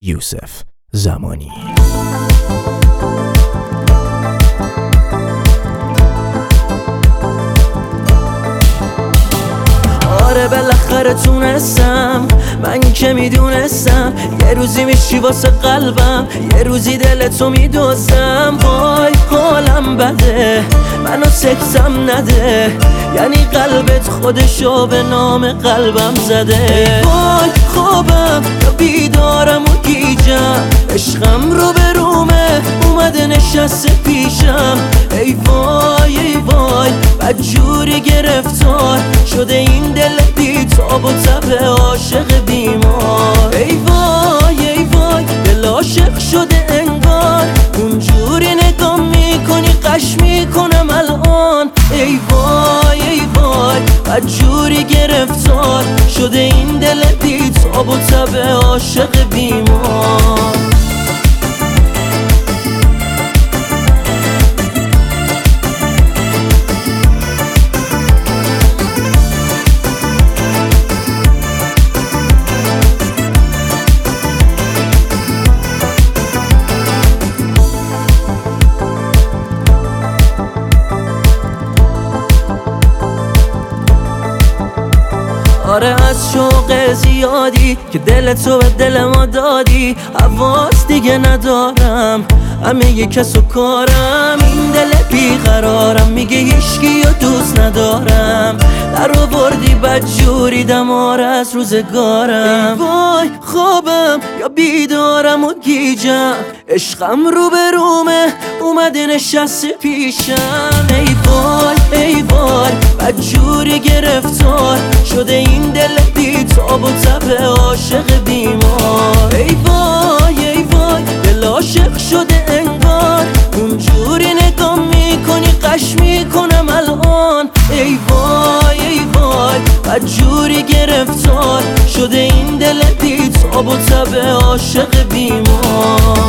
یوسف زمانی. آره بالاخره تونستم، من که میدونستم یه روزی میشی واسه قلبم، یه روزی دلتو میدوزم. وای حالم بده، منو سکتم نده، یعنی قلبت خودشو به نام قلبم زده. وای خوابم یا بیدارم و گیجم، عشقم رو به رومه اومده نشسته پیشم. ای وای ای وای بدجوری گرفتار شده این دل بی تاب و تب عاشق بیمار. ای وای ای وای دل عاشق شده انگار، اونجوری نگاه میکنی قش میکنم الان. ای وای ای وای بدجوری گرفتار شده این دل بی تاب و تب عاشق بیمار. آره از شوق زیادی که دلتو به دل ما دادی، حواس دیگه ندارم، همه یه کس و کارم. این دل بیقرارم میگه هیچکی رو دوست ندارم، در آوردی بدجوری دمار از روزگارم. ای وای خوابم یا بیدارم و گیجم، عشقم رو به رومه اومده نشسته پیشم. ای وای ای وای بدجوری گرفتار شده این دل بی تاب و تب عاشق بیمار. ای وای ای وای دل عاشق شده انگار، اونجوری نگاه میکنی قش میکنم الان. ای وای ای وای بدجوری گرفتار شده این دل بی تاب و تب عاشق بیمار.